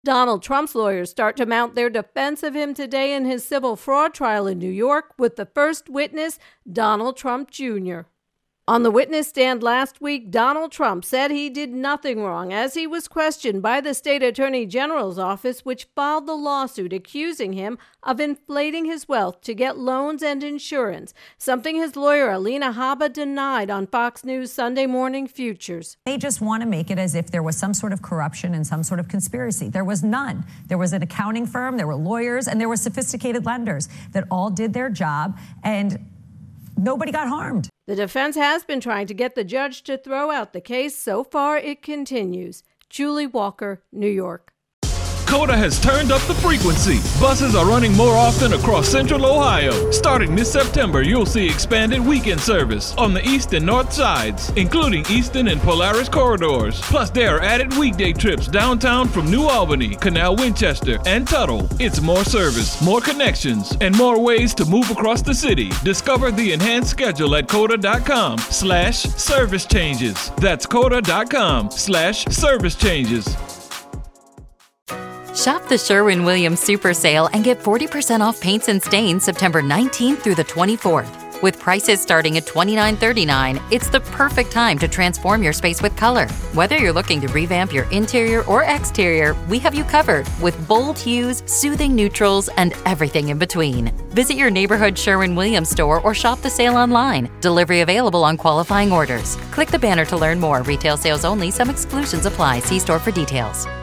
Donald Trump's lawyers start to mount their defense of him today in his civil fraud trial in New York with the first witness, Donald Trump Jr. On the witness stand last week, Donald Trump said he did nothing wrong as he was questioned by the state attorney general's office, which filed the lawsuit accusing him of inflating his wealth to get loans and insurance, something his lawyer Alina Habba denied on Fox News Sunday Morning Futures. They just want to make it as if there was some sort of corruption and some sort of conspiracy. There was none. There was an accounting firm, there were lawyers, and there were sophisticated lenders that all did their job, and nobody got harmed. The defense has been trying to get the judge to throw out the case. So far, it continues. Julie Walker, New York. COTA has turned up the frequency. Buses are running more often across Central Ohio. Starting this September, you'll see expanded weekend service on the east and north sides, including Eastern and Polaris corridors. Plus, there are added weekday trips downtown from New Albany, Canal Winchester, and Tuttle. It's more service, more connections, and more ways to move across the city. Discover the enhanced schedule at COTA.com/service changes. That's COTA.com/service changes. Shop the Sherwin-Williams Super Sale and get 40% off paints and stains September 19th through the 24th. With prices starting at $29.39, it's the perfect time to transform your space with color. Whether you're looking to revamp your interior or exterior, we have you covered with bold hues, soothing neutrals, and everything in between. Visit your neighborhood Sherwin-Williams store or shop the sale online. Delivery available on qualifying orders. Click the banner to learn more. Retail sales only. Some exclusions apply. See store for details.